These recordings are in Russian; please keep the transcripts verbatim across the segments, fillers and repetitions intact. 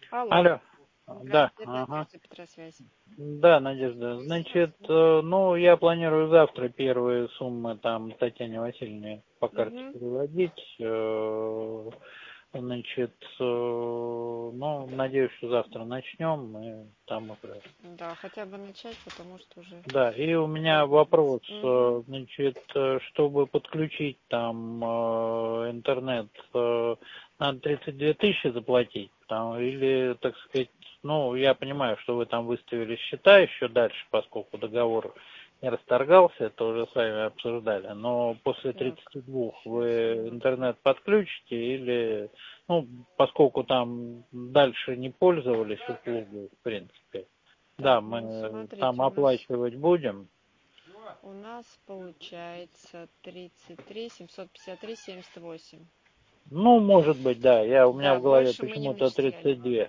Алло. Алло. Да, Здравствуйте, это ага. Надежда Петросвязь. Да, Надежда. Значит, э, ну, я планирую завтра первые суммы там Татьяне Васильевне по карте Угу. переводить. Э, Значит, э, ну, надеюсь, что завтра начнем, и там уже. Да, хотя бы начать, потому что уже Да, и у меня задумались. вопрос, Угу. э, значит, э, чтобы подключить там э, интернет, э, надо тридцать две тысячи заплатить, там, или, так сказать, ну, я понимаю, что вы там выставили счета еще дальше, поскольку договор не расторгался, это уже с вами обсуждали, но после Так, тридцати двух сейчас, вы минутку. интернет подключите или, ну, поскольку там дальше не пользовались услугой, в принципе. Да, Так, ну мы там смотрите, у нас оплачивать будем. у нас получается тридцать три семьсот пятьдесят три семьдесят восемь. Ну, может быть, да. Я, у меня Да, в голове больше мы не почему-то начисляли. тридцать два.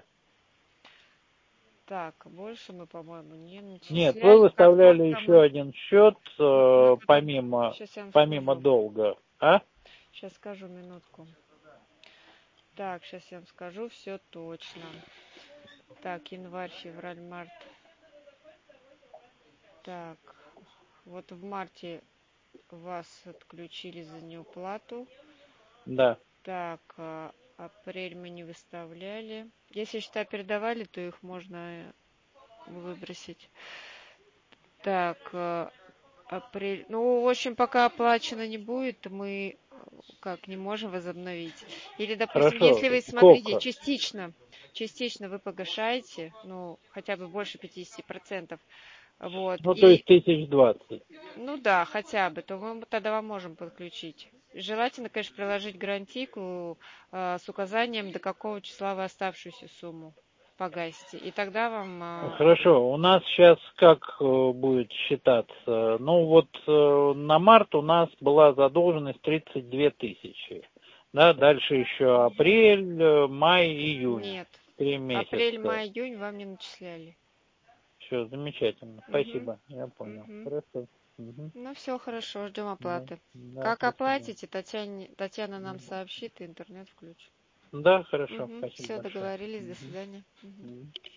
Так, больше мы, по-моему, не Нет, вы начисляли. Как выставляли только еще мы... один счет, Ну, ну, э, подожди, помимо, сейчас я вам помимо скажу. долга. А? Сейчас скажу, минутку. Так, сейчас я вам скажу все точно. Так, январь, февраль, март. Так, вот в марте вас отключили за неуплату. Да. Так, а, апрель мы не выставляли. Если счета передавали, то их можно выбросить. Так, а, апрель. Ну, в общем, пока оплачено не будет, мы как не можем возобновить. Или, допустим, Хорошо. если вы смотрите, Сколько? частично, частично вы погашаете, ну, хотя бы больше пятьдесят процентов, вот, Ну, то и, есть тысяч двадцать. ну да, хотя бы, то мы тогда вам можем подключить. Желательно, конечно, приложить гарантийку э, с указанием, до какого числа вы оставшуюся сумму погасите. И тогда вам... э, Хорошо. У нас сейчас как э, будет считаться? Ну, вот э, на март у нас была задолженность тридцать две тысячи. Да, дальше еще апрель, э, май, июнь. Нет, Три апрель, месяца. май, июнь вам не начисляли. Все, замечательно. Угу, Спасибо, я понял. угу. Хорошо. Угу. Ну все хорошо, ждем Да, оплаты. да, Как до свидания. оплатите, Татьяне, Татьяна нам сообщит, и интернет включит. Да, хорошо, Угу. спасибо Все, большое. договорились, до Мгм. свидания. Угу. Мгм.